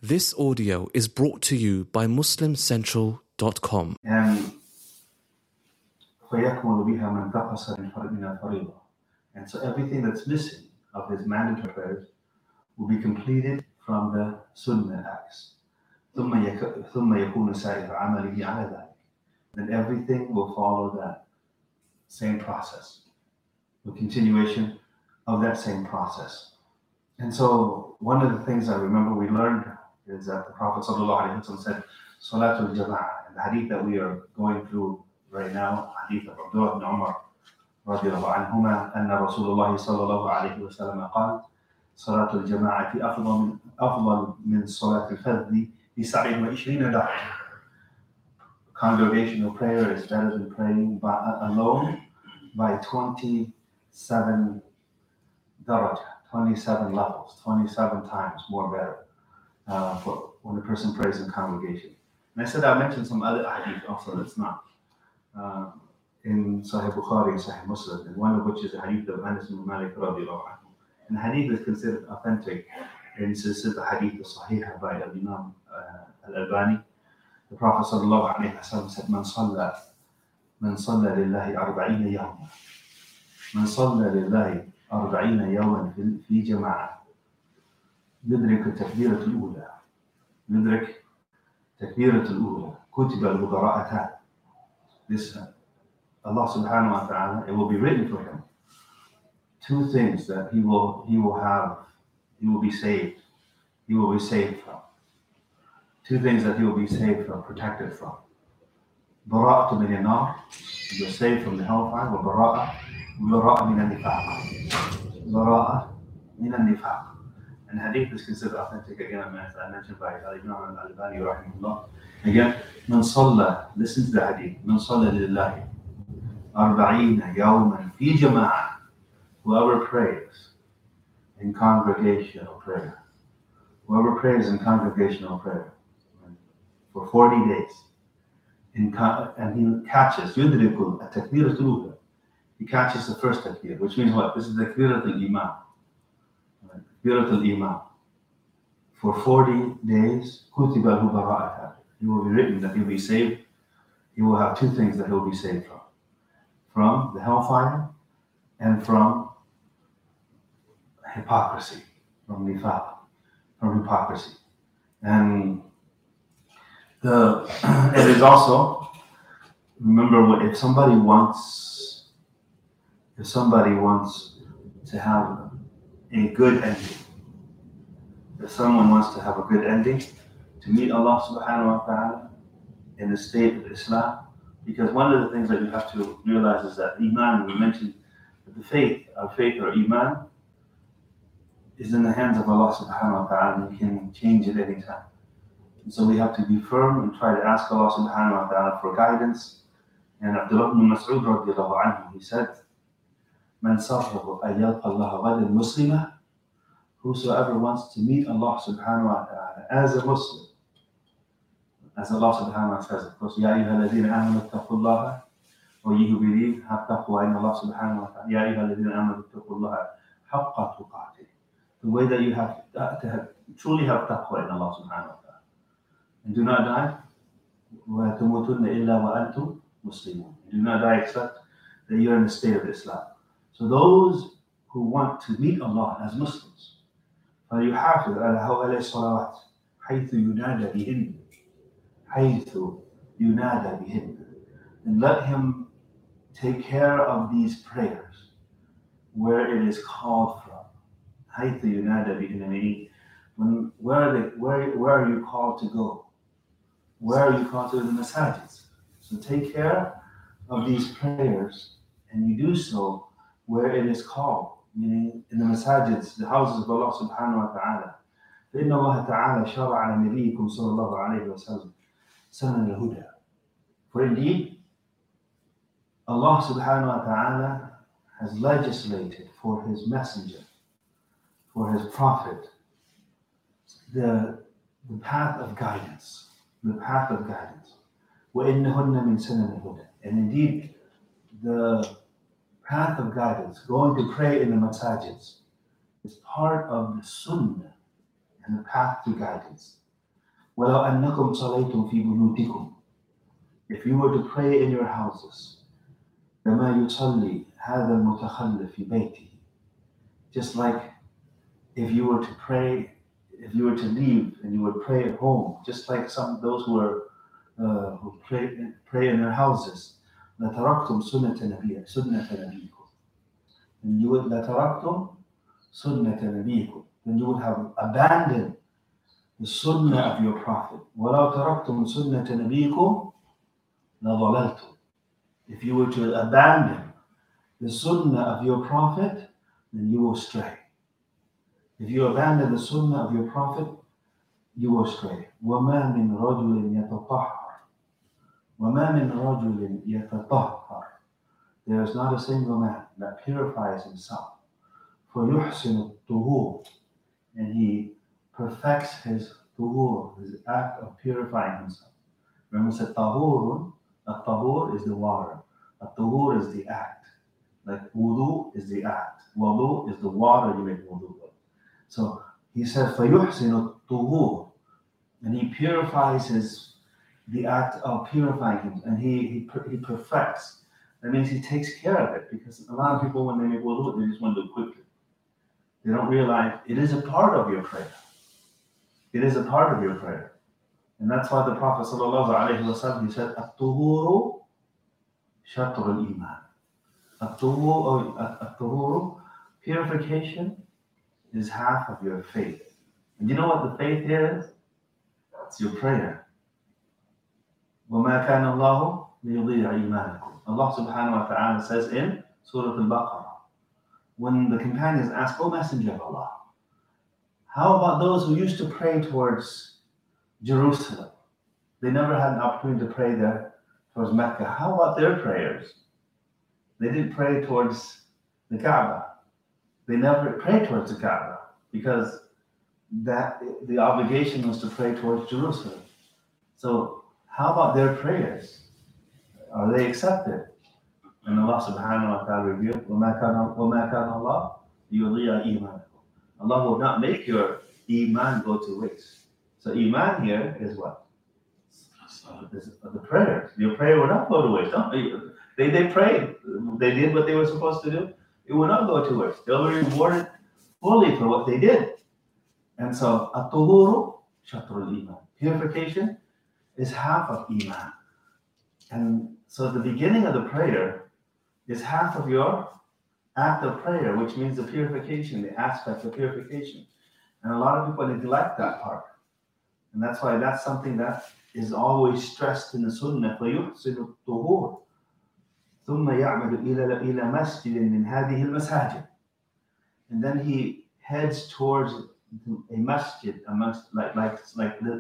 This audio is brought to you by MuslimCentral.com. And فَيَكْمُلُ بِهَا مَنْ تَقَصَ مِنَ الْفَرِيضَةِ. And so everything that's missing of his mandatory prayers will be completed from the sunnah acts. ثُمَّ يَكُونُ سَائِرَ عَمَلِهِ عَلَى ذَلِكَ. Then everything will follow that same process, the continuation of that same process. And so one of the things I remember we learned is that the Prophet ﷺ said, Salatul Jama'ah, and the hadith that we are going through right now, hadith of Abdullah ibn Umar radiallahu anhuma, أن رسول الله صلى الله عليه وسلم قال صلاة الجماعة أفضل من صلاة الفذ ب27 درجة. Congregational prayer is better than praying alone by 27 darajah, 27 levels, 27 times more better for when a person prays in congregation. And I said I mentioned some other hadith also that's not in Sahih Bukhari and Sahih Muslim, and one of which is the hadith of Anas ibn Malik radiallahu anhu. And the hadith is considered authentic in Silsilat Hadith Sahih by Imam Al-Albani. The Prophet sallallahu alayhi wa sallam said, من صلى لله 40 يوما من صلى لله 40 يوما في جماعة يدرك التكبيرة الأولى كتب له براءتان. This Allah subhanahu wa ta'ala, it will be written for him two things that he will be saved from. Two things that he will be saved from, protected from. Bara'atu min an-nar, you're saved from the hellfire, wa bara'a min an-nifaq. Bara'a min an-nifaq. And hadith is considered authentic again, as I mentioned by Imam Al-Albani rahimahullah. Again, man salla, listen to the hadith, man salla lillahi 40 yawman fi jama'ah. Whoever prays in congregational prayer. Whoever prays in congregational prayer for 40 days, and he catches, yudrikul at-takbiratul ula. He catches the first takbir, which means what? This is the takbiratul imam. Takbiratul imam. For 40 days, kutiba lahu bara'atan. He will be written that he will be saved. He will have two things that he will be saved from the hellfire and from hypocrisy, from nifaq, from hypocrisy. And it is also, remember, if somebody wants to have a good ending, if someone wants to have a good ending, to meet Allah subhanahu wa ta'ala in the state of Islam, because one of the things that you have to realize is that Iman, we mentioned that our faith or Iman is in the hands of Allah subhanahu wa ta'ala, and He can change it any time. And so we have to be firm and try to ask Allah subhanahu wa ta'ala for guidance. And Abdullah ibn Mas'ud radiallahu anhu, he said, Man sarrahu an yalqa Allah ghadan muslima, whosoever wants to meet Allah subhanahu wa ta'ala as a Muslim, as Allah subhanahu wa ta'ala says, of course, Ya ayyuha alladhina amanu ittaqullaha, or ye who believe, have taqwa in Allah subhanahu wa ta'ala. Ya ayyuha alladhina amanu ittaqullaha haqqa tuqatih. The way that you have to truly have taqwa in Allah subhanahu wa ta'ala. And do not die, وَلَا تَمُوتُنَّ إِلَّا وَأَنْتُمْ مُسْلِمُونَ. Do not die except that you're in the state of Islam. So those who want to meet Allah as Muslims, فَلْيُحَافِظْ عَلَى هَؤُلَاءِ الصَّلَوَاتِ حَيْثُ يُنَادَى بِهِنَّ حَيْثُ يُنَادَى بِهِنَّ. And let him take care of these prayers where it is called from. حَيْثُ يُنَادَى بِهِنَّ, meaning where are you called to go? Where are you called to? The masajids. So take care of these prayers, and you do so where it is called, meaning in the masajids, the houses of Allah subhanahu wa ta'ala. فإن الله تعالى شرع على نبيكم صلى الله عليه وسلم سنن الهدى. For indeed, Allah subhanahu wa ta'ala has legislated for His messenger, for His prophet, the path of guidance. The path of guidance. وَإِنَّهُنَّ مِنْ سَنَنِ الْهُدَى. And indeed, the path of guidance, going to pray in the masajids, is part of the sunnah and the path to guidance. وَلَوْ أَنَّكُمْ صَلَيْتُمْ فِي بُيُوتِكُمْ. If you were to pray in your houses, كَمَا يُصَلِّي هَذَا الْمُتَخَلِّفِ فِي بَيْتِهِ. Just like if you were to pray, if you were to leave and you would pray at home, just like those who pray in their houses, لَتَرَكْتُمْ سُنَّةَ نَبِيكُمْ. And you would لَتَرَكْتُمْ سُنَّةَ نَبِيكُمْ. Then you would have abandoned the sunnah of your prophet. وَلَوْ تَرَكْتُمْ سُنَّةَ نَبِيكُمْ لَضَلَلْتُمْ. If you were to abandon the sunnah of your prophet, then you will stray. If you abandon the sunnah of your prophet, you will stray. وَمَا مِنْ رَجُلٍ يَتَطَهَّرٍ. وَمَا مِنْ رَجُلٍ يَتَطَهَّرٍ. There is not a single man that purifies himself. فَيُحْسِنُ الطُّهُورِ. And he perfects his tuhur, his act of purifying himself. Remember, said tahurun. A tahur is the water. A tuhur is the act. Like wudu is the act. Wudu is the water you make wudu with. So he said, فَيُحْسِنُ الطُّهُورِ. And he purifies the act of purifying him, and he perfects. That means he takes care of it, because a lot of people, when they make wudu, they just want to do it quickly. They don't realize it is a part of your prayer. It is a part of your prayer. And that's why the Prophet ﷺ, he said, الطهور شطر الإيمان. الطهور, purification, is half of your faith. And you know what the faith is? It's your prayer. وَمَا كَانَ اللَّهُ لِيُضِيعَ إِيمَانَكُمْ. Allah subhanahu wa ta'ala says in Surah Al-Baqarah, when the companions ask, O Messenger of Allah, how about those who used to pray towards Jerusalem? They never had an opportunity to pray there towards Mecca. How about their prayers? They didn't pray towards the Kaaba. They never prayed towards the Kaaba, because the obligation was to pray towards Jerusalem. So how about their prayers? Are they accepted? And Allah subhanahu wa ta'ala revealed, وَمَا كَانَ اللَّهُ لِيُضِيعَ إِيمَانَكُمْ. Allah will not make your iman go to waste. So iman here is what? The prayers. Your prayer will not go to waste. They prayed. They did what they were supposed to do. It will not go to waste. They'll be rewarded fully for what they did. And so, at-tuhuru shatrul iman. Purification is half of iman. And so the beginning of the prayer is half of your act of prayer, which means the purification, the aspect of purification. And a lot of people neglect that part. And that's why that's something that is always stressed in the sunnah. فَيُحْسِنُ الطُّهُورِ ثُمَّ يَعْمَدُ إِلَى مَسْجِدٍ مِنْ هَذِهِ الْمَسَاجِدِ. And then he heads towards a masjid amongst amongst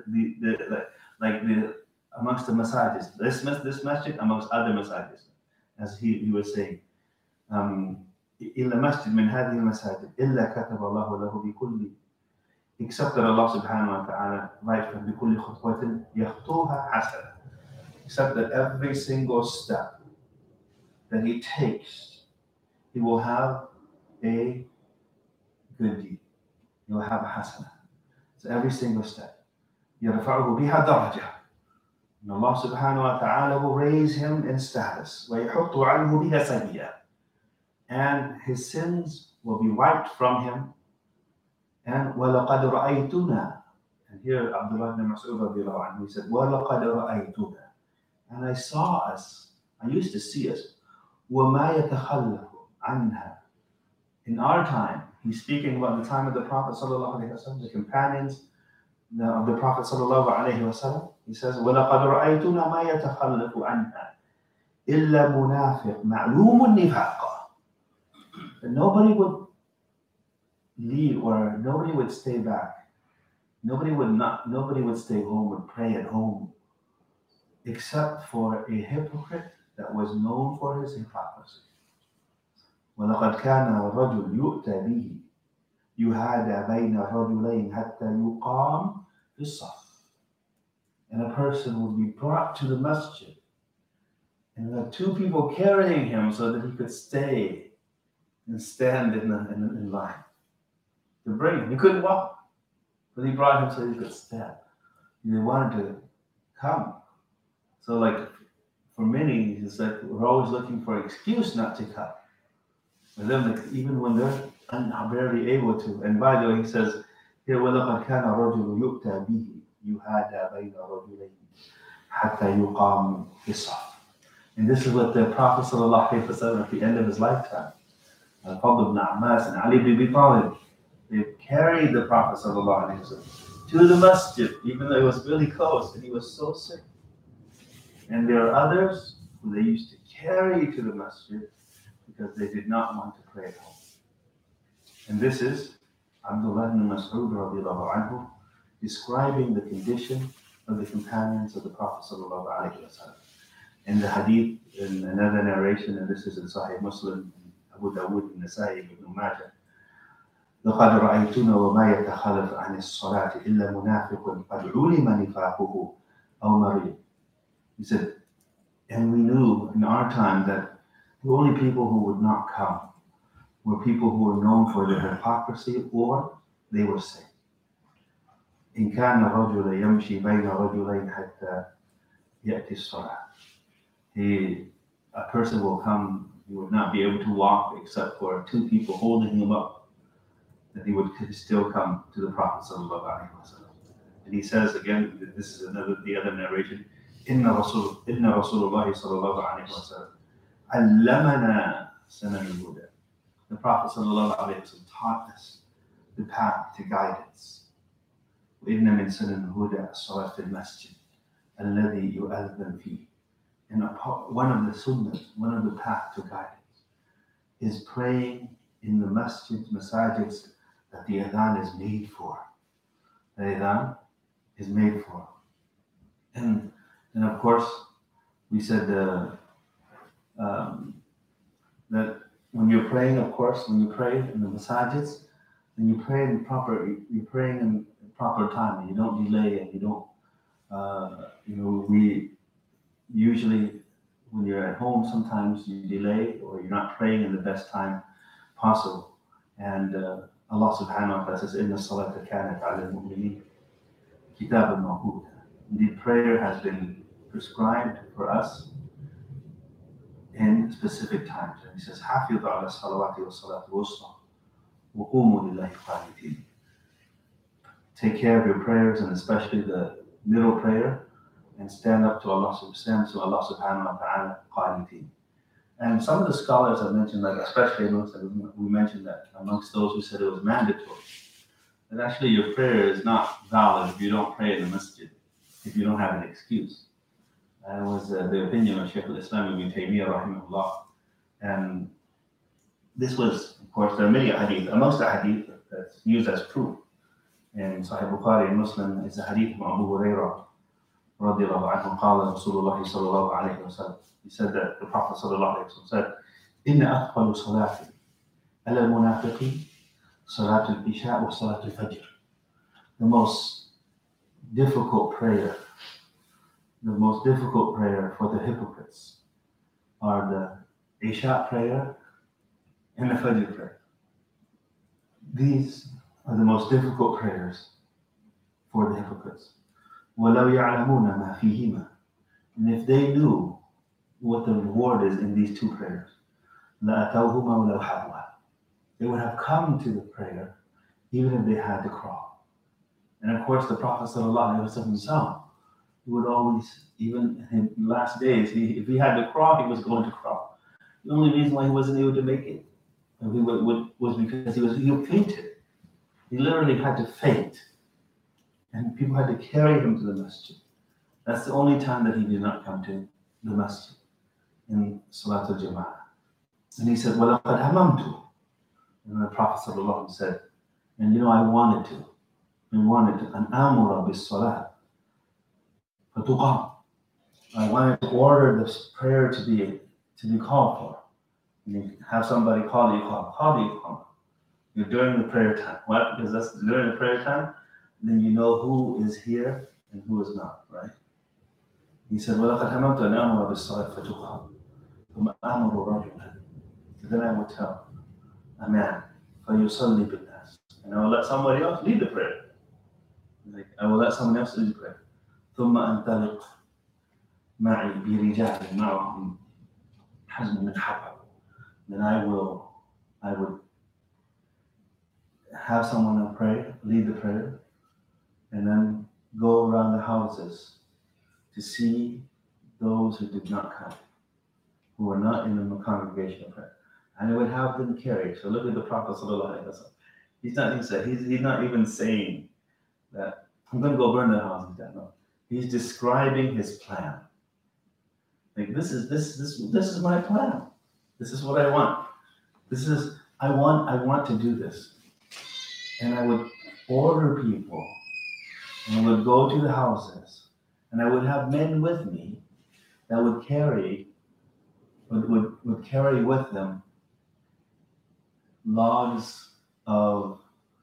the masajid. This masjid amongst other masajid, as he was saying. إِلَّا مَسْجِدٍ مِنْ هَذِهِ الْمَسَاجِدِ إِلَّا كَتَبَ اللَّهُ لَهُ بِكُلِّ. Except that Allah subhanahu wa ta'ala writes from بِكُلِّ خُطْوَةٍ يَخْطُوهَا حَسَنًا. Except that every single step that he takes, he will have a good deed. He will have a hasana. So every single step. يَرْفَعُهُ بِهَا دَرَجَةً. And Allah subhanahu wa ta'ala will raise him in status. وَيَحُطُّ عَنْهُ بِهَا سَيِّئًا. And his sins will be wiped from him. And وَلَقَدْ رَأَيْتُنَا. And here Abdullah ibn Mas'ud radiallahu anhu, he said, وَلَقَدْ رَأَيْتُنَا. And I saw us, I used to see us, وَمَا يَتَخَلَّفُ عَنْهَا. In our time, he's speaking about the time of the Prophet sallallahu alaihi wasallam, the companions of the Prophet sallallahu alaihi wasallam. He says, وَلَقَدْ رَأَيْتُنَا مَا يَتَخَلَّفُ عَنْهَا إِلَّا مُنَافِقٌ مَعْلُومٌ نِفَاقًا. And nobody would leave, or nobody would stay back. Nobody would stay home, would pray at home, except for a hypocrite that was known for his hypocrisy. وَلَقَدْ كَانَ رَجُلٌ يُؤْتَى بِهِ يُهَادَى بَيْنَ رَجُلَيْنِ حَتَّى يُقَامَ فِي الصَّفِّ. And a person would be brought to the masjid, and there were two people carrying him so that he could stay and stand in line. To bring him. He couldn't walk, but he brought him so he could stand. They wanted to come. So like for many, it's like we're always looking for an excuse not to come. And then like, even when they're barely able to. And by the way, he says here, وَلَقَدْ كَانَ الرَّجُلُ يُؤْتَى بِهِ يُهَادَى بَيْنَ رَجُلَيْنِ حَتَّى يُقَامُ فِي الصَّفِّ. And this is what the Prophet ﷺ at the end of his lifetime, Al-Fadl ibn Abbas and Ali ibn Abi Talib, they carried the Prophet ﷺ to the masjid, even though it was really close and he was so sick. And there are others who they used to carry to the masjid because they did not want to pray at home. And this is Abdullah ibn Mas'ud radiallahu anhu describing the condition of the companions of the Prophet sallallahu alaihi wasallam. In the hadith, in another narration, and this is in Sahih Muslim, Abu Dawud, Nasa'i, Ibn Majah, لقد رأيتنا وما يتخلف عن الصلاة إلا منافق قد علم نفاقه أو مريض. He said, and we knew in our time that the only people who would not come were people who were known for their hypocrisy or they were sick. إن كان الرجل يمشي بين رجلين حتى يأتي الصلاة. A person will come, he would not be able to walk except for two people holding him up, that he would still come to the Prophet sallallahu alaihi wasallam. And he says again, this is the other narration, إن رسول الله صلى الله عليه وسلم علمنا سنن الهدى. The Prophet sallallahu alaihi wasallam taught us the path to guidance. وإن من سنن الهدى الصلاة في المسجد الذي يؤذن فيه. And one of the sunnahs, one of the path to guidance, is praying in the masajids that the adhan is made for. The adhan is made for. And of course, we said that when you're praying, of course, when you pray in the masajids, then you pray in you're praying in proper time, and you don't delay, and you don't, we usually, when you're at home, sometimes you delay or you're not praying in the best time possible. And Allah subhanahu wa ta'ala says, إِنَّ الصَّلَاةَ كَانَتْ عَلَى الْمُؤْمِنِينَ كِتَابًا مَوْقُوتًا. Indeed, prayer has been prescribed for us in specific times. And he says, حَافِظُوا عَلَى الصَّلَوَاتِ وَالصَّلَاةِ الْوُسْطَى وَقُومُوا لِلَّهِ قَانِتِينَ. Take care of your prayers, and especially the middle prayer, and stand up to Allah subhanahu wa ta'ala qanitin. And some of the scholars have mentioned, like especially we mentioned that amongst those who said it was mandatory, that actually your prayer is not valid if you don't pray in the masjid, if you don't have an excuse. That was the opinion of Shaykh al-Islam ibn Taymiyyah rahimahullah. And this was, of course, there are many hadith. Amongst the hadith that's used as proof in Sahih Bukhari and Muslim is the hadith of Abu Hurairah رضي الله عنه قال رسول الله صلى الله عليه وسلم. He said that the Prophet صلى الله عليه وسلم said, إن أثقل صلاة على المنافقين صلاة العشاء وصلاة الفجر. The most difficult prayer for the hypocrites are the Isha prayer and the Fajr prayer. These are the most difficult prayers for the hypocrites. وَلَوْ يَعْلَمُونَ مَا فِيهِمَا. And if they knew what the reward is in these two prayers, لَأَتَوْهُمَا وَلَوْ حَبْوَا. They would have come to the prayer even if they had to crawl. And of course, the Prophet ﷺ himself, he would always, even in the last days, if he had to crawl, he was going to crawl. The only reason why he wasn't able to make it was because he fainted. He literally had to faint. And people had to carry him to the masjid. That's the only time that he did not come to the masjid in Salat al-Jama'ah. And he said, وَلَقَدْ هَمَمْتُ. And the Prophet ﷺ said, and I wanted to, أَنْ آمُرَ بِالصَّلَاةِ فَتُقَامْ. I wanted to order this prayer to be called for. And have somebody call you. You're during the prayer time. What? Because that's during the prayer time, then you know who is here and who is not, right? He said, وَلَقَدْ هَمَمْتُ أَنْ آمُرَ بِالصَّلَاةِ فَتُقَامْ ثُمَّ آمُرُ رَجُلًا. Then I would tell a man, فَيُصَلِّي بِالنَّاسِ. And I will let somebody else lead the prayer. I will let someone else lead the prayer. ثم أنطلق معي برجال معهم حزم من حطب. Then I would have someone pray, lead the prayer, and then go around the houses to see those who did not come, who were not in the congregation of prayer. And I would have them carry. So look at the Prophet sallallahu alaihi wasallam. He's not even saying that I'm going to go burn their houses down. No. He's describing his plan. Like this is my plan. This is what I want. I want to do this. And I would order people, and I would go to the houses, and I would have men with me that would carry with them logs of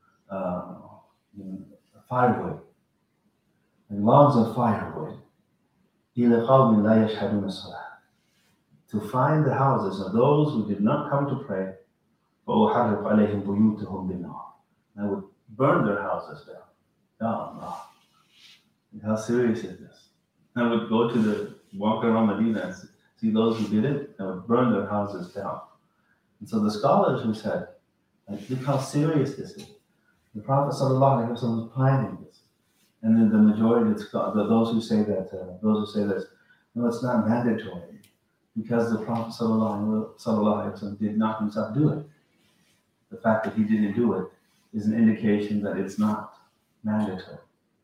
firewood, and logs of firewood, to find the houses of those who did not come to pray. I would burn their houses down. No. How serious is this? I would walk around Medina and see those who did it. I would burn their houses down. And so the scholars who said, look how serious this is. The Prophet ﷺ was planning this. And then the majority of those who say that, no, it's not mandatory, because the Prophet ﷺ did not himself do it. The fact that he didn't do it is an indication that it's not mandatory.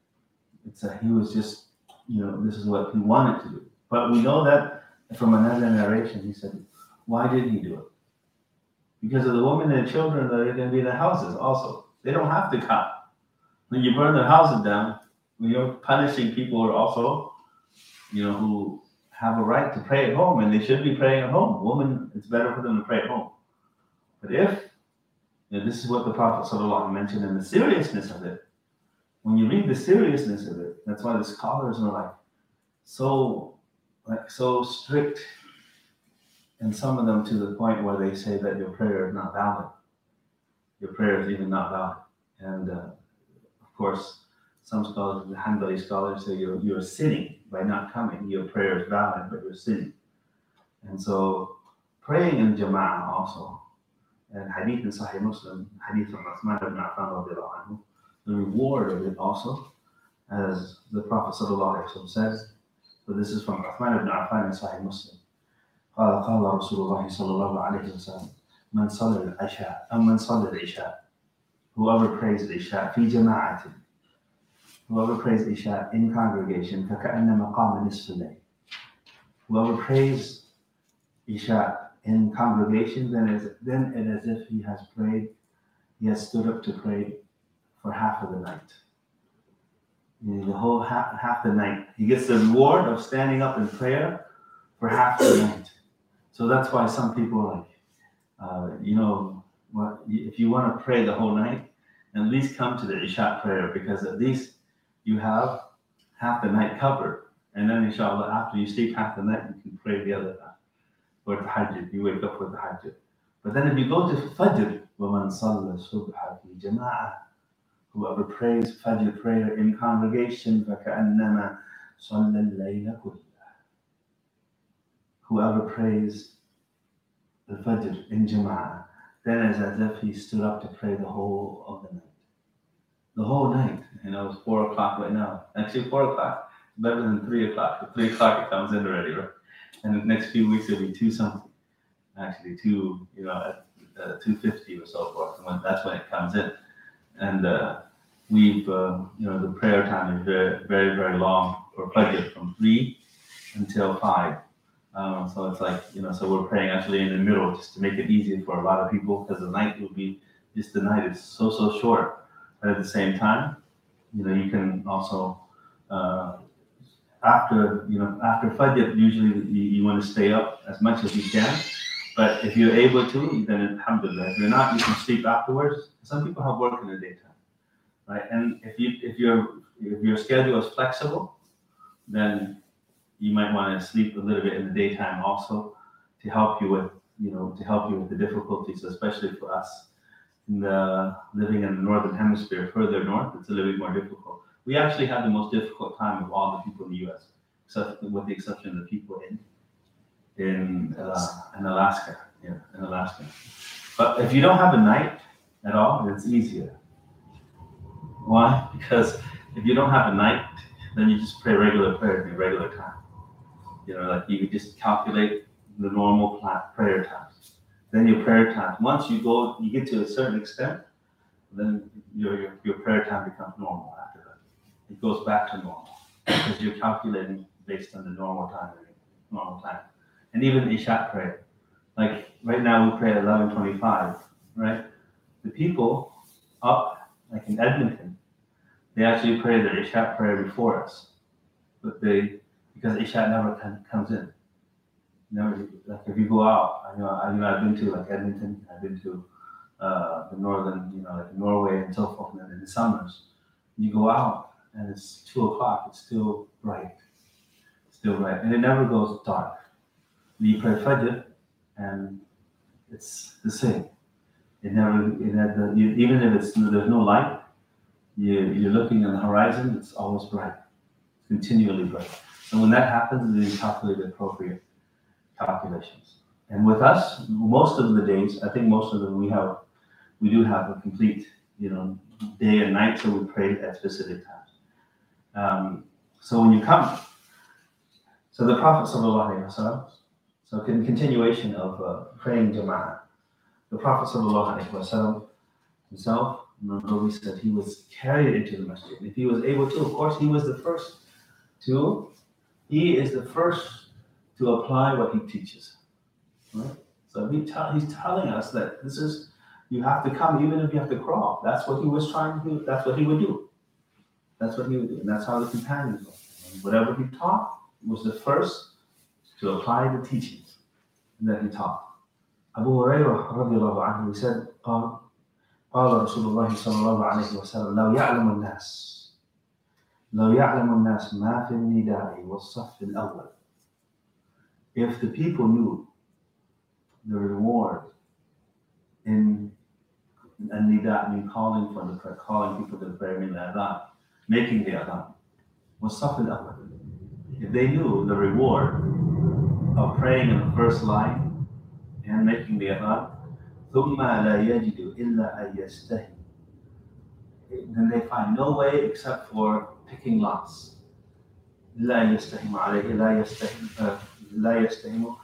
He was just, this is what he wanted to do. But we know that from another narration, he said, why did he do it? Because of the women and children that are going to be in the houses also. They don't have to come. When you burn their houses down, you're punishing people who are also, who have a right to pray at home, and they should be praying at home. Women, it's better for them to pray at home. But if, this is what the Prophet ﷺ mentioned in the seriousness of it. When you read the seriousness of it, that's why the scholars are so strict, and some of them to the point where they say that your prayer is not valid. Your prayer is even not valid. And of course, some scholars, the Hanbali scholars, say you're sinning by not coming. Your prayer is valid, but you're sinning. And so praying in Jama'ah also, and hadith in Sahih Muslim, hadith from Uthman ibn Affan radiallahu anhu, the reward of it also, as the Prophet sallallahu alaihi wasallam says, but this is from Uthman ibn Affan in Sahih Muslim. قال رسول الله صلى الله عليه وسلم من صلى العشاء أو من صلى العشاء, whoever prays Isha في جماعة, whoever prays Isha in congregation, فكأنما قام نصف الليل, whoever prays Isha in congregation, then it is as if he has stood up to pray for half of the night. The whole half the night. He gets the reward of standing up in prayer for half the night. So that's why some people if you want to pray the whole night, at least come to the Isha prayer, because at least you have half the night covered. And then inshallah, after you sleep half the night, you can pray the other half. For tahajjud, you wake up for tahajjud. But then if you go to Fajr, وَمَنْ صَلَّى الصُّبْحَ فِي جَمَاعَةٍ, whoever prays Fajr prayer in congregation, فَكَأَنَّمَا صَلَّى اللَّيْلَ كُلَّهُ, whoever prays the Fajr in Jama'ah, then it's as if he stood up to pray the whole of the night. The whole night. It's 4 o'clock right now. Actually, 4 o'clock is better than 3 o'clock. At 3 o'clock it comes in already, right? And the next few weeks it'll be 2 something. Actually, 2, at 2:50 or so forth. That's when it comes in. And we've, the prayer time is very, very, very long for Fajr, from 3 until 5. So it's so we're praying actually in the middle, just to make it easy for a lot of people, because the night is so short. But at the same time, you can also, after Fajr, usually you want to stay up as much as you can. But if you're able to, then alhamdulillah. If you're not, you can sleep afterwards. Some people have work in the daytime, right? And if your schedule is flexible, then you might want to sleep a little bit in the daytime also, to help you with the difficulties, especially for us living in the northern hemisphere, further north. It's a little bit more difficult. We actually had the most difficult time of all the people in the U.S., except with the exception of the people in Alaska. Yeah, in Alaska. But if you don't have a night at all, it's easier. Why? Because if you don't have a night, then you just pray regular prayers in regular time. Like you just calculate the normal prayer times. Then your prayer time. Once you get to a certain extent, then your prayer time becomes normal after that. It goes back to normal because you're calculating based on the normal time. And even Isha prayer. Like right now we pray at 11:25, right? The people up, like in Edmonton, they actually pray the Isha prayer before us. But because Isha never comes in. Never, like if you go out, I've been to like Edmonton, I've been to the northern, like Norway and so forth, and in the summers, you go out and it's 2:00, it's still bright, and it never goes dark. You pray Fajr, and it's the same. Even if there's no light, you're looking on the horizon, it's always bright, continually bright. So when that happens, then you calculate the appropriate calculations. And with us, most of the days, I think most of them we do have a complete, day and night, so we pray at specific times. So when you come, so the Prophet sallallahu alaihi wasallam, so in continuation of praying Jama'ah, the Prophet sallallahu alaihi wasallam himself, remember we said he was carried into the masjid. If he was able to, of course, he is the first to apply what he teaches. Right? So he's telling us that you have to come even if you have to crawl. That's what he was trying to do. That's what he would do. And that's how the companions were. Whatever he taught was the first to apply the teachings that he taught. Abu Hurairah radiallahu anhu, he said, قال رسول الله صلى الله عليه وسلم لو يعلم الناس ما في النداء والصف الأول. If the people knew the reward in a nida, calling people to the prayer, in the adhan, making the adhan, والصف الأول. If they knew the reward of praying in the first line and making the adhan, ثم لا يجد إلا أن يستحي. Then they find no way except for picking lots. لا يستحم عليه لا يستحم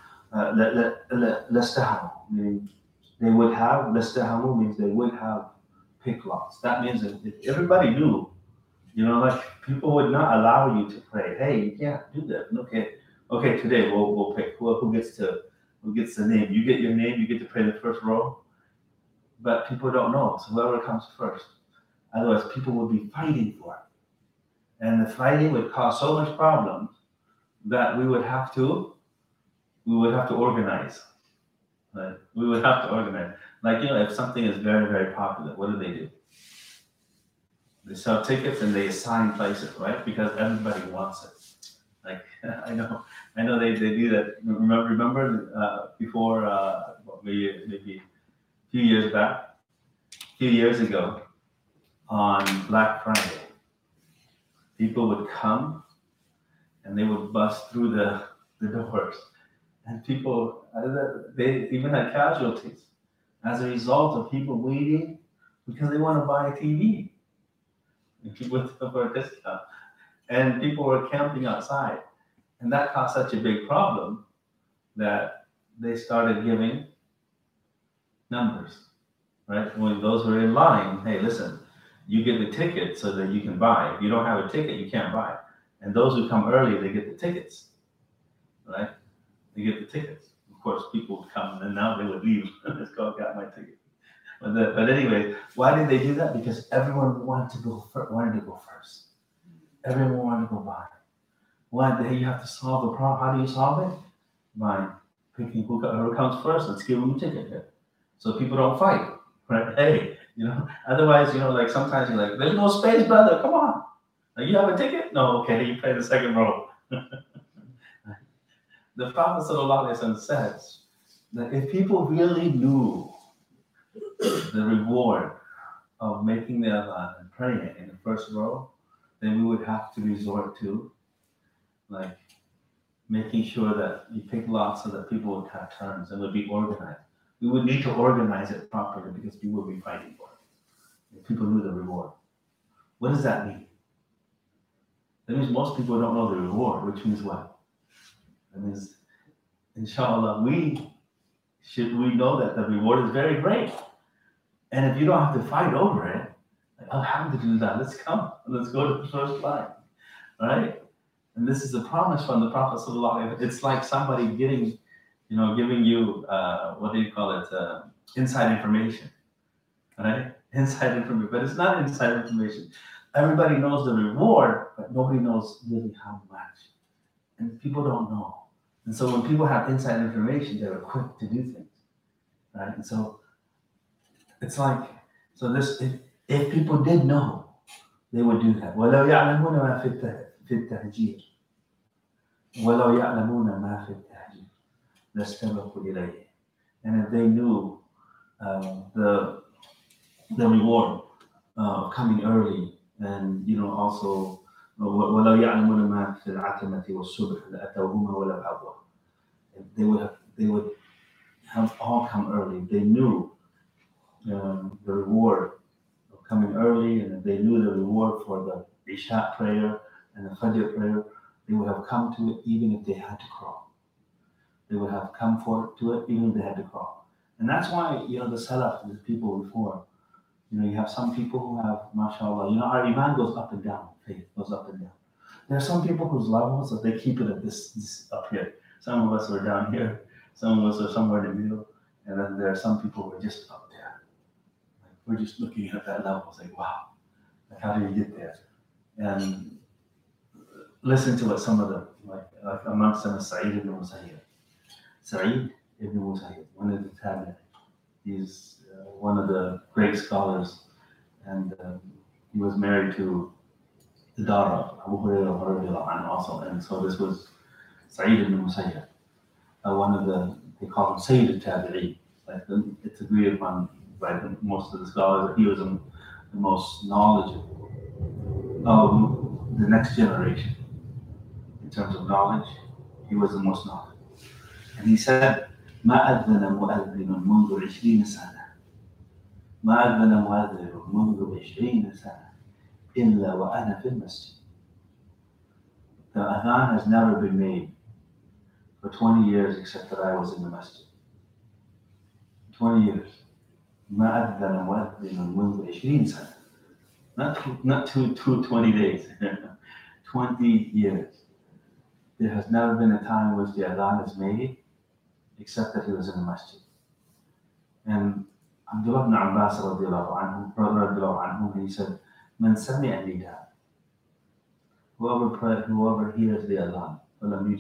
لاستحموا, meaning they would have, لاستحموا means they would have pick lots. That means that if everybody knew, like people would not allow you to pray, hey, you can't do that. Okay, today we'll pick who gets the name. You get your name, you get to pray the first row. But people don't know, so whoever comes first. Otherwise, people would be fighting for it. And the fighting would cause so much problems that we would have to organize. Right? We would have to organize. Like, if something is very, very popular, what do? They sell tickets and they assign places, right? Because everybody wants it. Like, I know they do that. Remember before, maybe a few years ago, on Black Friday, people would come and they would bust through the doors, and people, they even had casualties as a result of people waiting because they want to buy a TV for a discount, and people were camping outside, and that caused such a big problem that they started giving numbers, right? When those were in line, hey, listen, you get the ticket so that you can buy. If you don't have a ticket, you can't buy. And those who come early, they get the tickets, right? They get the tickets. Of course, people would come and now they would leave. Let's go, got my ticket. But anyway, why did they do that? Because everyone wanted to go first. Everyone wanted to go buy. Why? You have to solve the problem. How do you solve it? By picking whoever comes first. Let's give them a ticket here, so people don't fight. Right? Hey, Otherwise, like sometimes you're like, "There's no space, brother. Come on. Like, you have a ticket? No, okay. You play the second row." The Prophet ﷺ says that if people really knew the reward of making the adhan and praying it in the first row, then we would have to resort to like making sure that you pick lots so that people would have turns and would be organized. We would need to organize it properly because people would be fighting for it. If people knew the reward. What does that mean? That means most people don't know the reward, which means what? That means, inshallah, we know that the reward is very great. And if you don't have to fight over it, like, alhamdulillah, let's come. Let's go to the first line. Right? And this is a promise from the Prophet ﷺ. It's like somebody giving you, what do you call it? Inside information. Right? Inside information. But it's not inside information. Everybody knows the reward, but nobody knows really how much. And people don't know. And so when people have inside information, they're quick to do things. Right? And so it's like, if people did know, they would do that. وَلَوْ يَعْلَمُونَ مَا فِي التَّهْجِيرِ وَلَوْ يَعْلَمُونَ مَا فِي التَّهْجِيرِ لَاسْتَبَقُوا إِلَيْهِ. And if they knew the reward of coming early, and also وَلَوْ يَعْلَمُونَ مَا فِي الْعَتَمَةِ وَالصُّبْحِ لَأَتَوْهُمَا وَلَوْ أَبْوَى. They would have all come early. They knew the reward of coming early, and if they knew the reward for the Isha prayer and the Fajr prayer, they would have come to it even if they had to crawl. They would have come to it even if they had to crawl. And that's why, the Salaf, the people before, you have some people who have, mashallah, our iman goes up and down, faith goes up and down. There are some people whose levels that they keep it at this up here. Some of us are down here, some of us are somewhere in the middle, and then there are some people who are just up there. Like, we're just looking at that level, it's like, wow, like, how do you get there? And listen to what some of the, like amongst them is Sa'id ibn Musayyib. Sa'id ibn Musayyib, one of the tabi'in. He's one of the great scholars, and he was married to the daughter of Abu Hurairah also, and so this was Sa'id ibn Musayyib, one of they call him Sayyid al-Tabi'in. Like it's agreed upon by most of the scholars that he was the most knowledgeable of the next generation. In terms of knowledge, he was the most knowledgeable. And he said, ما أذن مؤذن منذ 20 سنة ما أذن مؤذن منذ 20 سنة إلا وأنا في المسجد. The adhan has never been made for 20 years except that I was in the masjid. 20 years. ما أذن مؤذن منذ 20 سنة. Not 20 days. 20 years. There has never been a time in which the adhan is made except that he was in the masjid. And Abdullah ibn Abbas brother anhu, he said, Man sami'a nida. Whoever hears the adhan, lam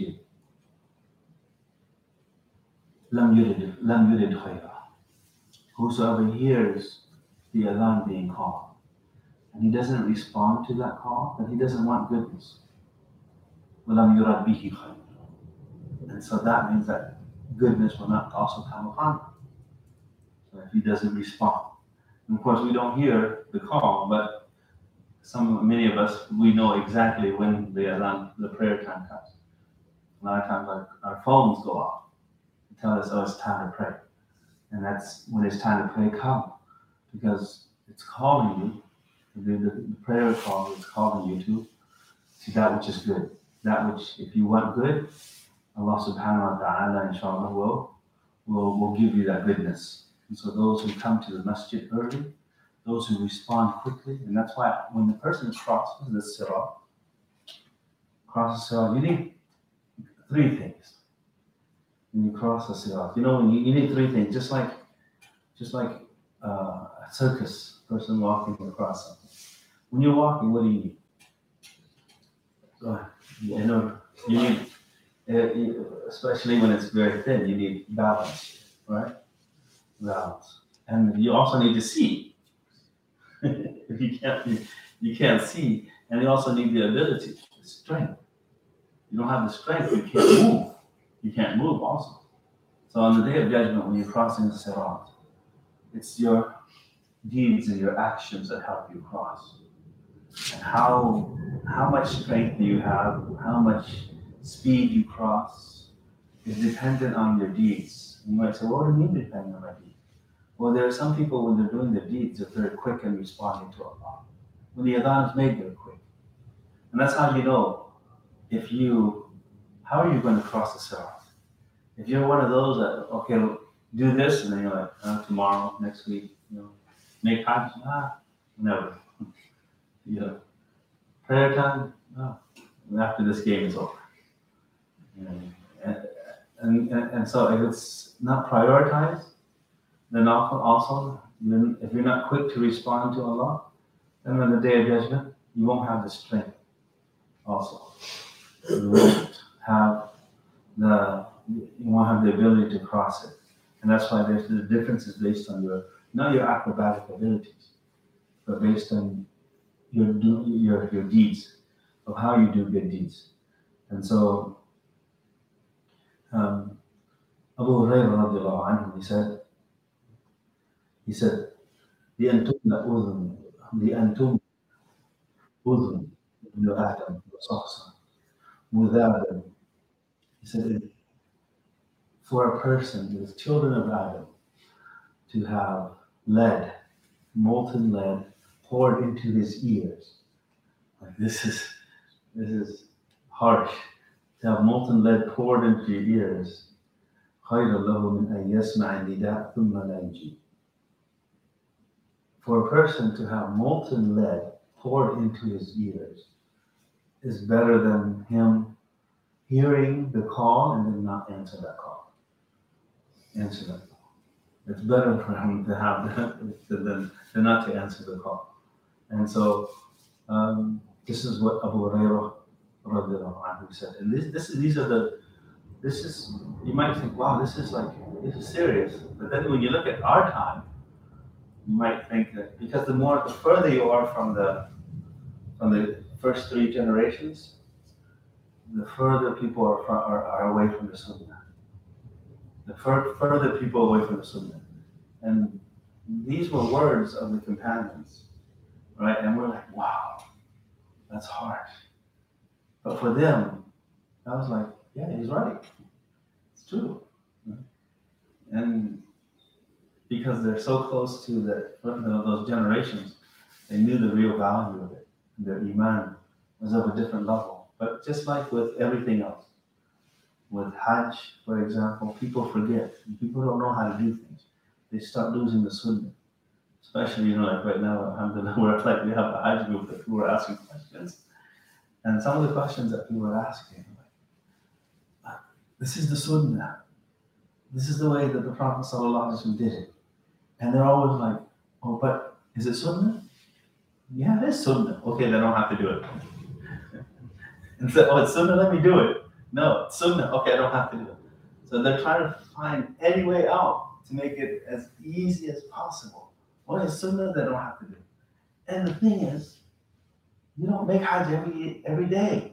yurid khayra. Whosoever hears the adhan being called, and he doesn't respond to that call, then he doesn't want goodness. وَلَمْ يُرَدْ بِهِ خَيْرٌ. And so that means that goodness will not also come upon him. So if he doesn't respond. And of course, we don't hear the call, but many of us, we know exactly when the prayer time comes. A lot of times our phones go off and tell us, oh, it's time to pray. And that's when it's time to pray, come. Because it's calling you, the prayer call is calling you to that which is good. That which, if you want good, Allah subhanahu wa ta'ala, inshallah, will give you that goodness. And so those who come to the masjid early, those who respond quickly, and that's why when the person crosses the sirat, you need 3 things. When you cross the sirat, you need 3 things, just like a circus person walking across something. When you're walking, what do you need? You need, especially when it's very thin, you need balance, right? Balance. And you also need to see. If you can't see, and you also need the ability, the strength. You don't have the strength, you can't move. You can't move also. So on the day of judgment, when you're crossing the sirat, it's your deeds and your actions that help you cross. And how how much strength do you have, how much speed you cross, is dependent on your deeds. You might say, what do you mean dependent on my deeds? Well, there are some people, when they're doing their deeds, they're very quick in responding to Allah. When the adhan is made, they're quick. And that's how you know how are you going to cross the sirat? If you're one of those that, okay, do this, and then you're like, tomorrow, next week, make hajj, never. Prayer time, no. And after this game is over. And so if it's not prioritized, then also, if you're not quick to respond to Allah, then on the day of judgment, you won't have the strength also. You won't have the ability to cross it. And that's why there's the differences based on not your acrobatic abilities, but based on your deeds, of how you do good deeds. And so, Abu Hurairah radiallahu anhu, he said, لأنتم أذن ابن آدم وصخصا مذابا. He said, for a person, the children of Adam, to have molten lead, poured into his ears. Like this is harsh. To have molten lead poured into your ears. خَيْرٌ لَهُ مِنْ أَنْ يَسْمَعَ النِّدَاءَ ثُمَّ لَا يُجِيبُ. For a person to have molten lead poured into his ears is better than him hearing the call and then not answer that call. Answer that call. It's better for him to have that than not to answer the call. And so this is what Abu Hurairah radiallahu anhu said. And you might think, wow, this is serious. But then when you look at our time, you might think that because the further you are from the first three generations, the further people are away from the Sunnah. The further people away from the Sunnah. And these were words of the companions, right? And we're like, wow, that's harsh. But for them, I was like, yeah, he's right. It's true. And because they're so close to those generations, they knew the real value of it. Their iman was of a different level. But just like with everything else, with Hajj, for example, people forget. People don't know how to do things. They start losing the Sunnah. Especially, like right now, alhamdulillah, we have a Hajj group who are asking questions. And some of the questions that people are asking, like, this is the Sunnah. This is the way that the Prophet ﷺ did it. And they're always like, oh, but is it Sunnah? Yeah, it is Sunnah. Okay, then I don't have to do it. And so, it's Sunnah, let me do it. No, it's Sunnah. Okay, I don't have to do it. So they're trying to find any way out to make it as easy as possible. What is Sunnah, they don't have to do it. And the thing is, you don't make Hajj every day.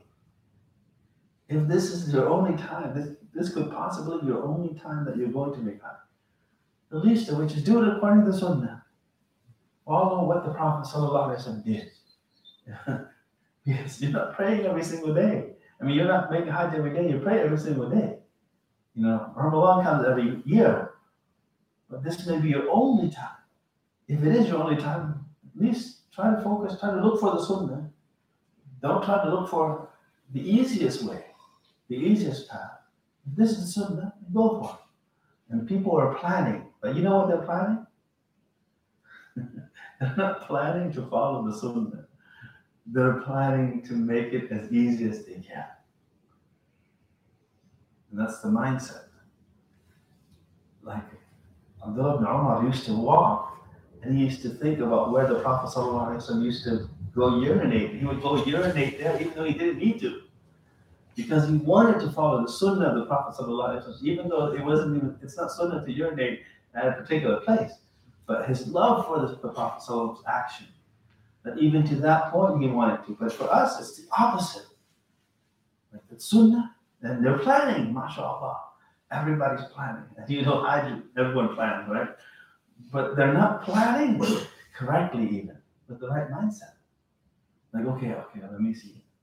If this is your only time, this could possibly be your only time that you're going to make Hajj. The least of which is do it according to the Sunnah. Follow what the Prophet ﷺ did. Yes, you're not praying every single day. I mean, you're not making Hajj every day, you pray every single day. Ramadan comes every year. But this may be your only time. If it is your only time, at least try to focus, try to look for the Sunnah. Don't try to look for the easiest way, the easiest path. If this is the Sunnah, go for it. And people are planning. But you know what they're planning? They're not planning to follow the Sunnah. They're planning to make it as easy as they can. And that's the mindset. Like Abdullah ibn Umar used to walk, and he used to think about where the Prophet ﷺ used to go urinate. He would go urinate there even though he didn't need to. Because he wanted to follow the Sunnah of the Prophet ﷺ, even though it's not Sunnah to urinate at a particular place. But his love for the Prophet ﷺ's action, that even to that point he wanted to. But for us, it's the opposite. Like the Sunnah, and they're planning, mashallah. Everybody's planning. And everyone plans, right? But they're not planning correctly even, with the right mindset. Like, okay, let me see.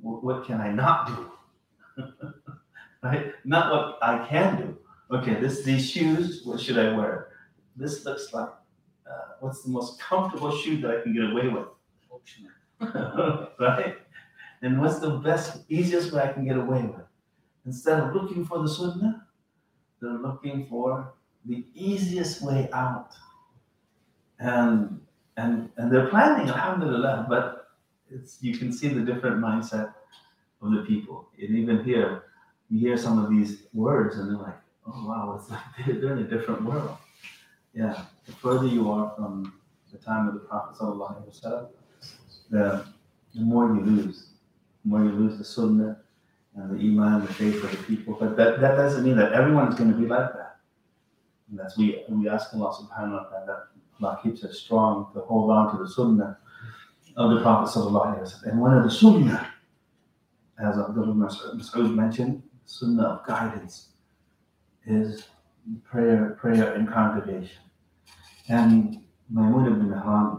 what can I not do? Right? Not what I can do. Okay, these shoes, what should I wear? This looks like, what's the most comfortable shoe that I can get away with? Right? And what's the easiest way I can get away with? Instead of looking for the sunnah, they're looking for the easiest way out. And they're planning, alhamdulillah, but you can see the different mindset of the people. And even here, you hear some of these words and they're like, oh wow, it's like they're in a different world. Yeah, the further you are from the time of the Prophet ﷺ, the more you lose. The more you lose the sunnah and the iman, the faith of the people. But that doesn't mean that everyone is going to be like that. And that's we ask Allah subhanahu wa ta'ala that Allah keeps us strong to hold on to the sunnah of the Prophet ﷺ. And one of the sunnah, as Abdullah Mas'ud mentioned, sunnah of guidance is prayer in congregation. And Maymun ibn Mihran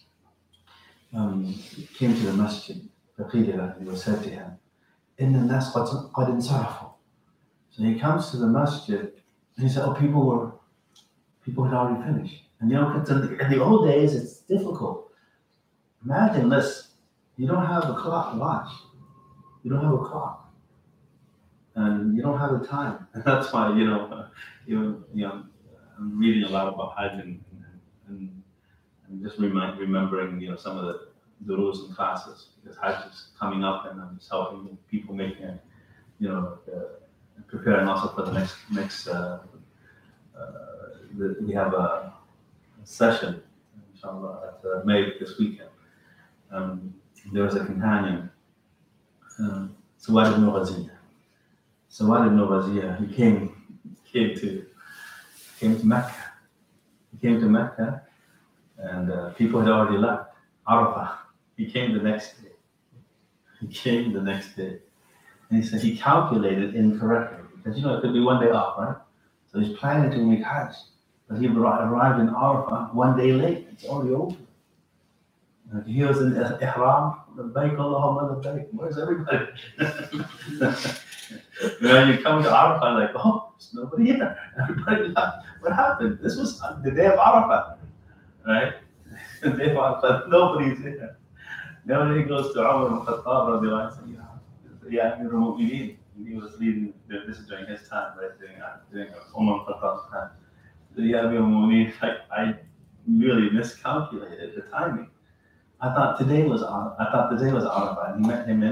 came to the masjid. It was said to him, Inna nas qad insarafu. So he comes to the masjid and he said, oh, people had already finished. And in the old days, it's difficult. Imagine this, you don't have a clock watch. You don't have a clock. And you don't have the time. And that's why, I'm reading a lot about Hajj and just remembering, some of the rules and classes, because Hajj is coming up and I'm just helping people making, preparing also for the next we have a session, inshallah, at May this weekend. There was a companion, Sawad ibn Ghaziyah. Sawad ibn Ghaziyah, he came to Mecca. He came to Mecca, and people had already left Arafah. He came the next day. And he said he calculated incorrectly, because it could be one day off, right? So he's planning to make Hajj, but he arrived in Arafah one day late. It's already over. Like he was in Ihram, labbaik Allahumma labbaik. Where's everybody? You come to Arafah like, oh, there's nobody here. Everybody left. What happened? This was the day of Arafah, right? The day of Arafah, nobody's here. Now he goes to Umar ibn Khattab radiallahu anhu. Yeah, Amir al-Mu'mineen. He was leading. This is during his time, right? During Umar ibn Khattab's time. So yeah, Amir al-Mu'mineen, I really miscalculated the timing. I thought the day was Arafah, and he met him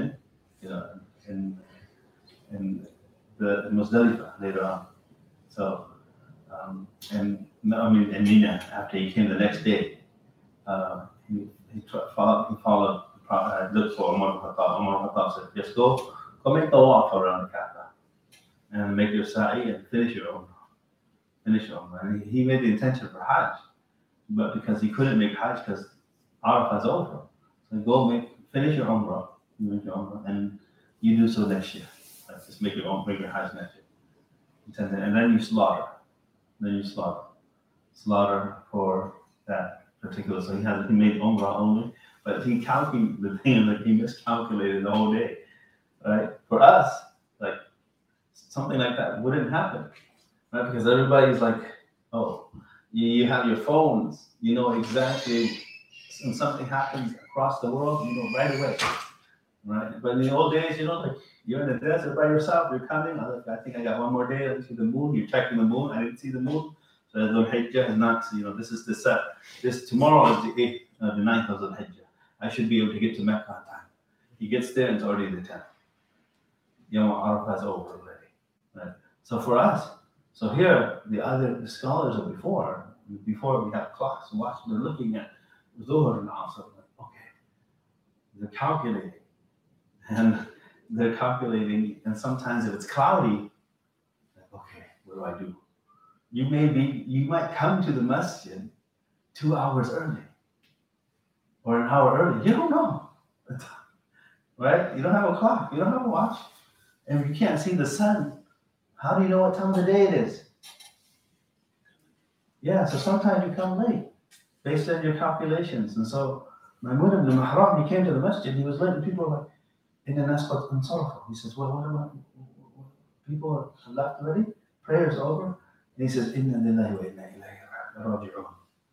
in the Muzdalifah later on. So, in Mina, after he came the next day, he followed the Prophet, looked for Umar ibn Khattab. Umar ibn Khattab said, just go make tawaf around the Kaaba and make your sa'i and finish your umrah. And he made the intention for Hajj, but because he couldn't make Hajj because Arafah is over. So finish your umrah, and you do so next year. Like just make your Hajj next year. And then you slaughter. Slaughter for that particular. So he made umrah only, but he calculated the thing, like he miscalculated the whole day. Right? For us, like something like that wouldn't happen. Right? Because everybody's like, oh, you have your phones, you know exactly when something happens across the world, right away. Right? But in the old days, like you're in the desert by yourself, you're coming, I think I got one more day to see the moon, you're checking the moon, I didn't see the moon. So the Hijjah is not, this is the set. Tomorrow is the 9th of the Hijjah. I should be able to get to Mecca on time. He gets there and it's already the 10th. Arafah is over already. Right? So for us, here, the scholars of before we have clocks and watches, they're looking at Zuhr and Asr, okay, they're calculating. And sometimes if it's cloudy, okay, what do I do? You might come to the masjid 2 hours early or an hour early. You don't know, right? You don't have a clock, you don't have a watch, and you can't see the sun. How do you know what time of the day it is? Yeah, so sometimes you come late based on your calculations. And so Maymun ibn Mihran, he came to the masjid, he was late, and people were like, إِنَّ النَّاسَ قَدْ انصَرَفُوا. He says, well, what about people have left already? Prayer's over. And he says, إِنَّ لِلَّهِ وَإِنَّا إِلَيْهِ رَاجِعُونَ.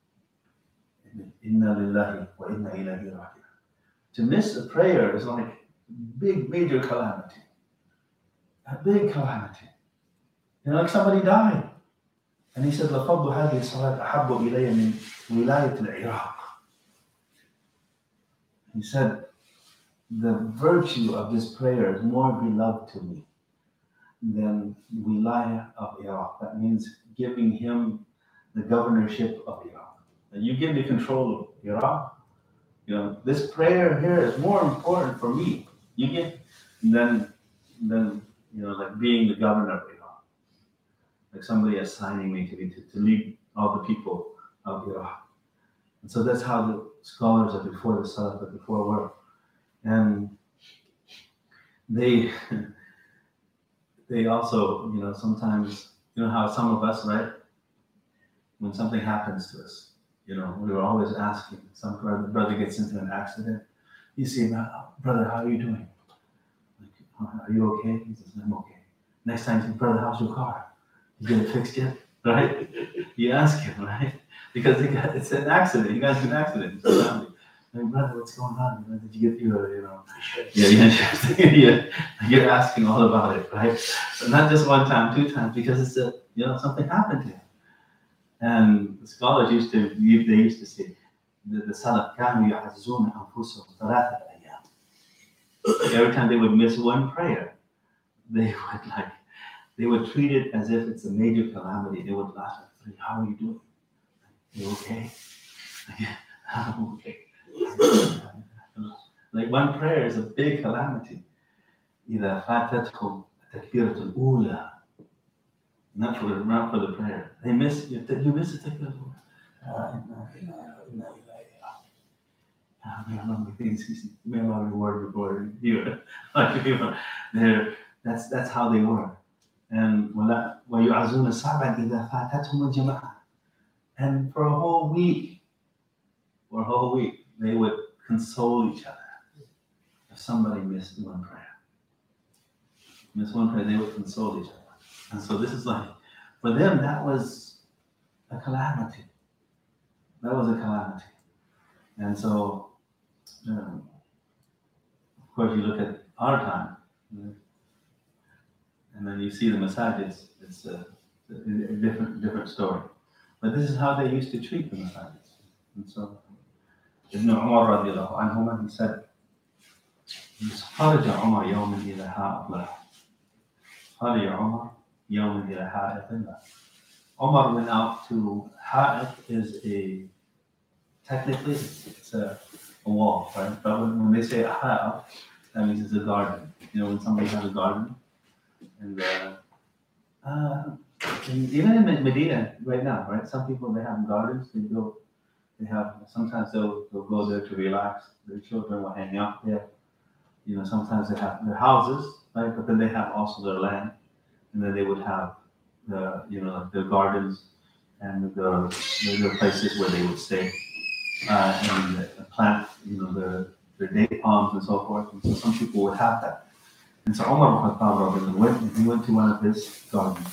إِنَّ لِلَّهِ وَإِنَّا إِلَيْهِ رَاجِعُونَ. To miss a prayer is like big, major calamity. A big calamity. You know, like somebody died. And he said, لَفَضُّ هَذِهِ الصَّلَاةِ أَحَبُّ إِلَيَّ مِنْ وِلَايَةِ الْعِرَاقِ. He said, the virtue of this prayer is more beloved to me than wilayah of Iraq. That means giving him the governorship of Iraq. And you give me control of Iraq, you know, this prayer here is more important for me. You get than you know, like being the governor of Iraq. Like somebody assigning me to lead all the people of Iraq. And so that's how the scholars of before the Salaf of before were. And they also, you know, sometimes, you know how some of us, right, when something happens to us, you know, we were always asking, some brother gets into an accident, you see, brother, how are you doing? Like, are you okay? He says, I'm okay. Next time, you say, brother, how's your car? You get it fixed yet? Right? You ask him, right? Because it's an accident. You got into an accident. Like, brother, what's going on? Did you get your, you know? Yeah. You're asking all about it, right? So not just one time, two times, because it's a, you know, something happened to him. And the scholars used to say, the Salaf كانوا يعزون أنفسهم ثلاثة أيام. Every time they would miss one prayer, they would treat it as if it's a major calamity. They would laugh like, how are you doing? You okay? I'm okay. Like one prayer is a big calamity. إذا فاتتهم التكبيرة الأولى. Not for the prayer. You miss the takbir. May Allah reward you. That's how they were. And وَيُعَزُونَ صَعْبًا إِذَا فَاتَتْهُمُ الْجَمَاعَةِ. And for a whole week, they would console each other. If somebody missed one prayer, they would console each other. And so this is like, for them, that was a calamity. And so, of course, you look at our time, and then you see the masajids. It's a different story. But this is how they used to treat the masajids. And so, Ibn Umar radiallahu anhuma, he said, خرج عمر يوما إلى حائط له. خرج عمر يوما إلى حائط له. Umar went out to Ha'it is technically it's a wall, right? But when they say a Ha'it, that means it's a garden. You know, when somebody has a garden, and even in Medina right now, right? Some people, they have gardens. Sometimes they'll go there to relax. Their children will hang out there. You know, sometimes they have their houses, right? But then they have also their land, and then they would have their gardens and the places where they would stay and plant, you know, their date palms and so forth. And so some people would have that. And so Umar ibn Khattab went to one of his gardens.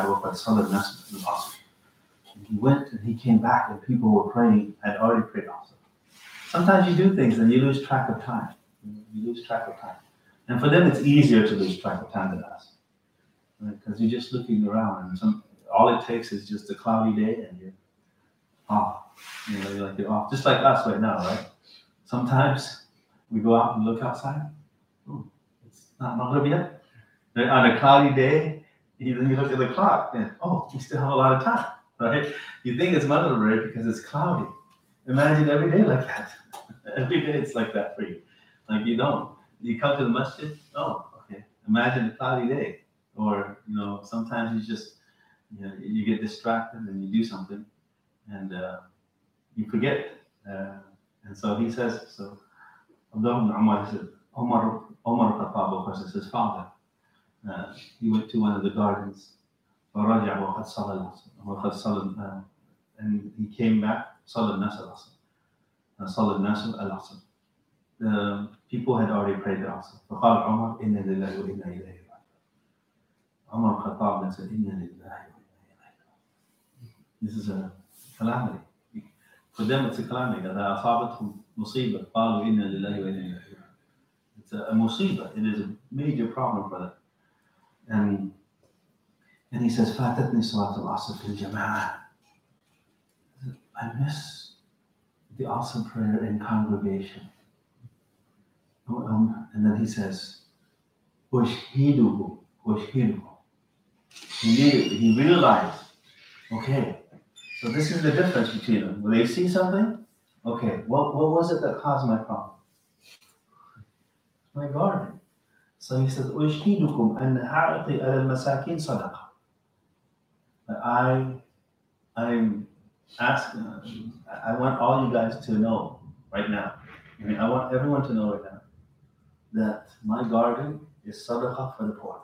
He went and he came back and people were praying, had already prayed also. Sometimes you do things and you lose track of time. And for them, it's easier to lose track of time than us. Because you're just looking around and all it takes is just a cloudy day and you're off. You know, you're off. Just like us right now, right? Sometimes we go out and look outside. Ooh, it's not Maghrib yet. On a cloudy day, you look at the clock and we still have a lot of time, right? You think it's Maghrib because it's cloudy. Imagine every day like that. Every day it's like that for you. Like you come to the masjid, okay. Imagine a cloudy day. Or, you know, sometimes you just, you know, you get distracted and you do something and you forget. And so he says, Abdullah ibn Umar said, Umar Khattab, of course, is his father. He went to one of the gardens, and he came back, Salat Nasr al-Asr. the people had already prayed the Asr. فقال عمر إنا لله وإنا إليه راجعون. Umar Khattab then said, إنا لله وإنا إليه راجعون. This is a calamity. For them it's a calamity. إذا أصابتهم مصيبة قالوا إنا لله وإنا إليه راجعون. It's a musibah. It is a major problem for them. And he says, فاتتني صلاة العصر في الجماعة. I miss the Asr prayer in congregation. And then he says, وَشْهِدُهُ. He realized, okay, so this is the difference between them. Will they see something? Okay, what was it that caused my problem? My garden. So he says, وَشْهِدُكُمْ أَنَّ حَائِطِي عَلَى الْمَسَاكِينَ صَدَقَةٌ. I'm asking, I want all you guys to know right now. I want everyone to know right now that my garden is sadaqah for the poor.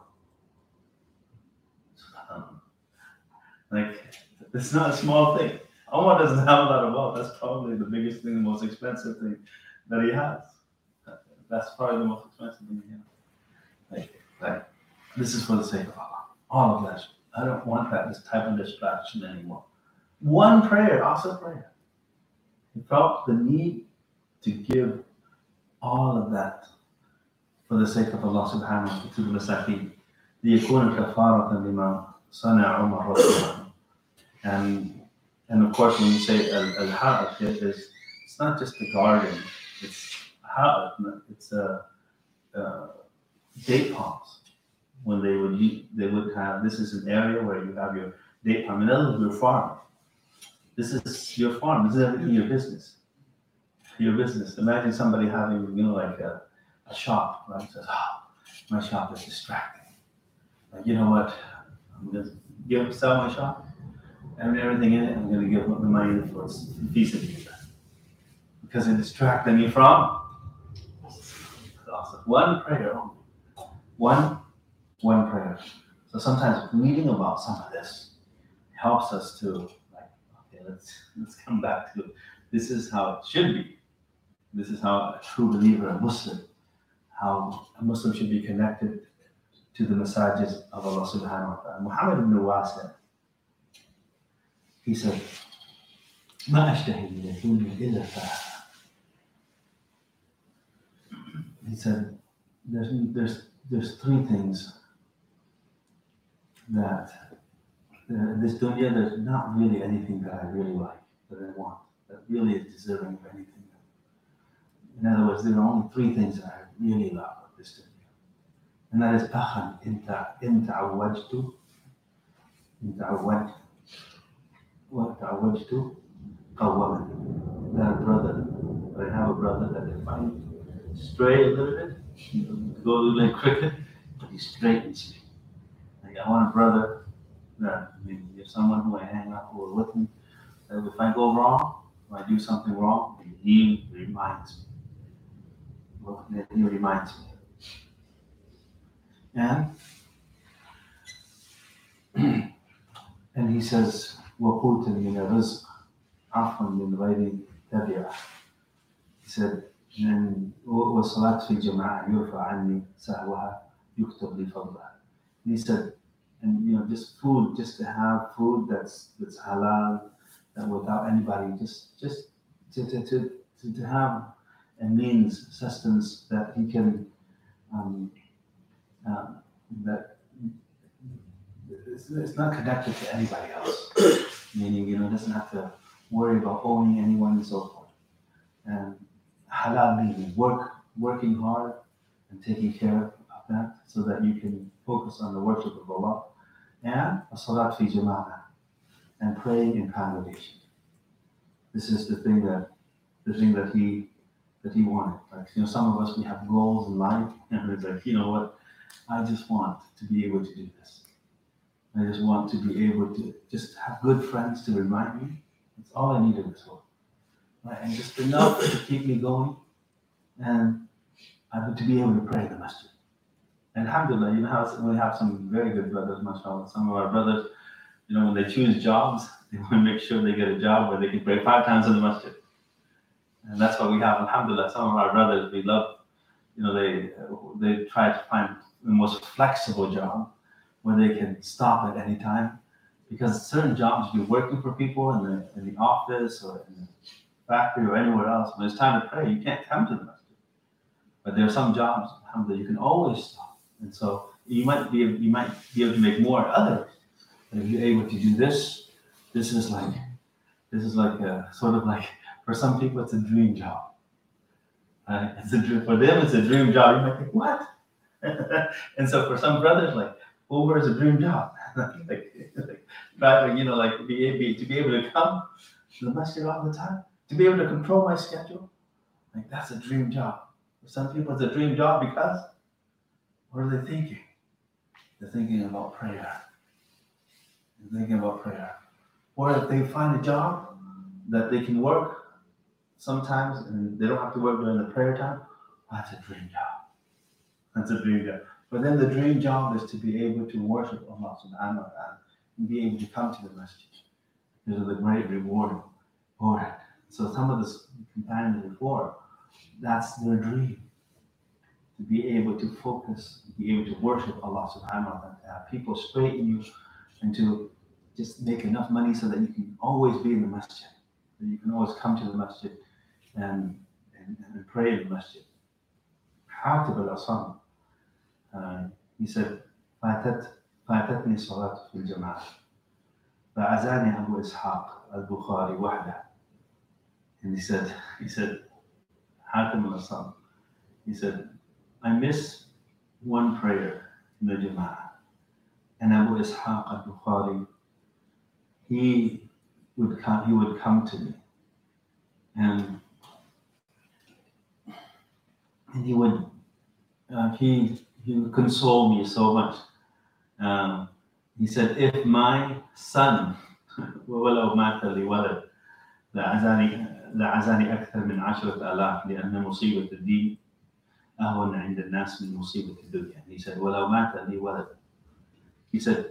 Like, it's not a small thing. Omar doesn't have a lot of wealth. That's probably the biggest thing, the most expensive thing that he has. That's probably the most expensive thing he has. Like, this is for the sake of Allah. All of that. I don't want this type of distraction anymore. One prayer, Asr prayer. He felt the need to give all of that for the sake of Allah subhanahu wa ta'ala to the Masakeen. لِيَكُونَ كَفَارَةً لِمَا صَنَعَ عُمَرْ رَضِيَ اللَّهُ. And of course, when you say al-ha'at, it's not just the garden. It's ha'at. It's date palms. When they would have, this is an area where you have your date palm. In other words, your farm. This is your farm. This is everything your business. Your business. Imagine somebody having, like a shop, right? Says, my shop is distracting. Like, you know what? I'm going to sell my shop and everything in it. I'm going to give the money for piece of it because it distracts me from one prayer only. One prayer. So sometimes reading about some of this helps us to let's come back to this is how it should be. This is how a true believer, a Muslim, how a Muslim should be connected to the masajid of Allah subhanahu wa ta'ala. Muhammad ibn Wasi', he said, ما أشتهي من الدنيا إلا فاها. He said, there's three things that in this dunya, there's not really anything that I really like, that I want, that really is deserving of anything. In other words, there are only three things that I really love of this dunya. And that is أخا إن تعوجت قومني. That I have a brother that if I stray a little bit, go like cricket, but he straightens me. Like I want a brother that if someone who I hang out with me, that if I go wrong, or I do something wrong, he reminds me. Well, he reminds me. And he says, وَقُلْتَ مِنَ الرِّزْقِ عَفْوًا مِنْ غَيْرِ تَبِعَةٍ. He said, وَالصَّلَاةُ فِي الْجَمَاعَةِ يُرْفَعْ عَنِّي سَهْوَهَا يُكْتَبْ لِي فَضْلَهَا. And he said, and just food, just to have food that's halal, that without anybody, just to have a means, sustenance that he can, that it's not connected to anybody else. Meaning, doesn't have to worry about owning anyone and so forth. And halal meaning working hard and taking care of that so that you can focus on the worship of Allah. And as-salat fi jama'ah, and praying in congregation. This is the thing that he wanted. Like, some of us, we have goals in life, and it's like, you know what? I just want to be able to do this. I just want to be able to just have good friends to remind me. That's all I need in this world. Right? And just enough to keep me going, and to be able to pray in the masjid. And alhamdulillah, we have some very good brothers, mashallah. Some of our brothers, when they choose jobs, they want to make sure they get a job where they can pray 5 times in the masjid. And that's why we have, alhamdulillah, some of our brothers, we love, they try to find the most flexible job where they can stop at any time. Because certain jobs, you're working for people in the office or in the factory or anywhere else, when it's time to pray, you can't come to the masjid. But there are some jobs, alhamdulillah, you can always stop. And so you might be able to make more others. And if you're able to do this, this is like a sort of like, for some people, it's a dream job. It's a dream, for them, it's a dream job. You might think, what? And so for some brothers, like, Uber is a dream job. Driving, to be able to come to the masjid all the time, to be able to control my schedule, like that's a dream job. For some people, it's a dream job because what are they thinking? They're thinking about prayer. They're thinking about prayer. Or if they find a job that they can work sometimes and they don't have to work during the prayer time, that's a dream job. That's a dream job. But then the dream job is to be able to worship Allah subhanahu wa ta'ala and be able to come to the masjid. Because of the great reward for it. So some of the companions before, that's their dream. To be able to focus, to be able to worship Allah subhanahu wa ta'ala, to have people straighten you and to just make enough money so that you can always be in the masjid. That you can always come to the masjid and pray in the masjid. Hatib al-Asam, he said, فاتتني صلاة في الجماعة فأذاني أبو إسحاق البخاري وحده. And he said, Hatim al-Asam, he said, I miss one prayer in the Jama'ah. And Abu Ishaq al-Bukhari, he would come to me. And he would console me so much. He said, if my son, ولو مات لي ولد لعزاني أكثر من 10,000 لأن مصيبة الدين أهون عند الناس من مصيبة الدنيا. He said, ولو مات لي ولد. He said,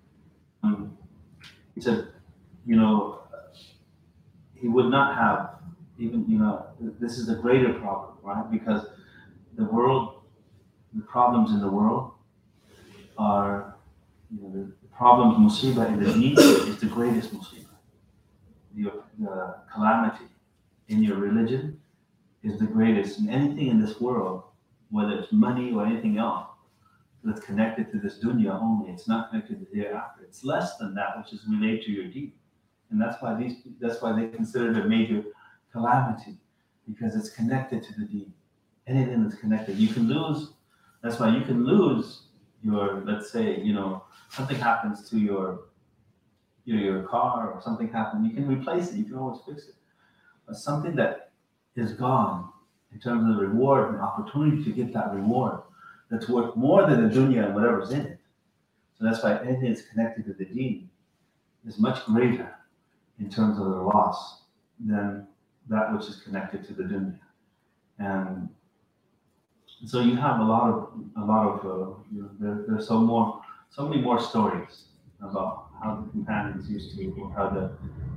he would not have even, this is the greater problem, right? Because the problems in the world are, the problems, musibah in the deen is the greatest musibah. The calamity in your religion is the greatest. And anything in this world, whether it's money or anything else, that's connected to this dunya only, it's not connected to the hereafter. It's less than that which is related to your deen. And that's why they consider it a major calamity, because it's connected to the deen. Anything that's connected, you can lose. That's why you can lose your, let's say, something happens to your car or something happens, you can replace it, you can always fix it. But something that is gone in terms of the reward and opportunity to get that reward, that's worth more than the dunya and whatever's in it. So that's why anything that's connected to the deen is much greater in terms of the loss than that which is connected to the dunya. And so you have a lot of there's so many more stories about how the companions used to, or how the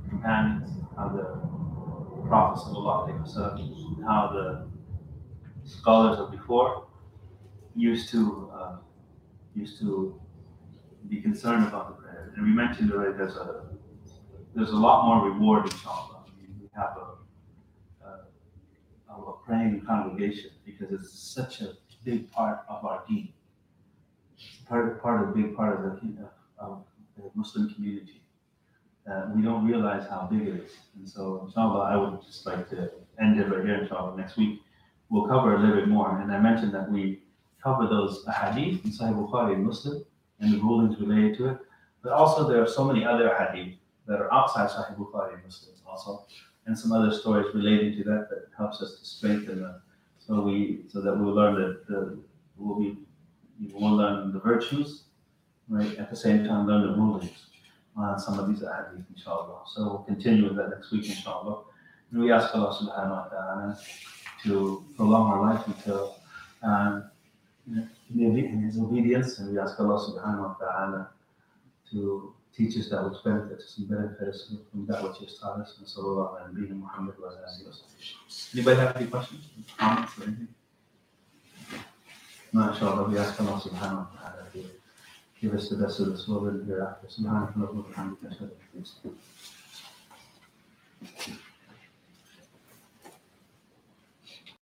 prophets of Allah, how the scholars of before used to be concerned about the prayer. And we mentioned already, there's a lot more reward, inshallah. We have a praying congregation because it's such a big part of our deen. It's a big part of the Muslim community. We don't realize how big it is. And so, inshallah, I would just like to end it right here, inshallah. Next week, we'll cover a little bit more. And I mentioned that we cover those hadith in Sahih Bukhari and Muslim and the rulings related to it. But also, there are so many other hadith that are outside Sahih Bukhari and Muslim also, and some other stories relating to that helps us to strengthen them. So that we'll learn we'll learn the virtues, right? At the same time, learn the rulings on some of these hadith, inshallah. So we'll continue with that next week, inshallah. And we ask Allah subhanahu wa ta'ala to prolong our life until in His obedience, and we ask Allah subhanahu wa ta'ala to teach us that which benefits us and benefit us from that which He has taught us. And sallallahu ala nabiyyina Muhammad wa ala alihi wa sahbihi. Anybody have any questions, comments, or anything? No, inshallah, we ask Allah subhanahu wa ta'ala to give us the best of this world and hereafter. Subhanahu wa ta'ala.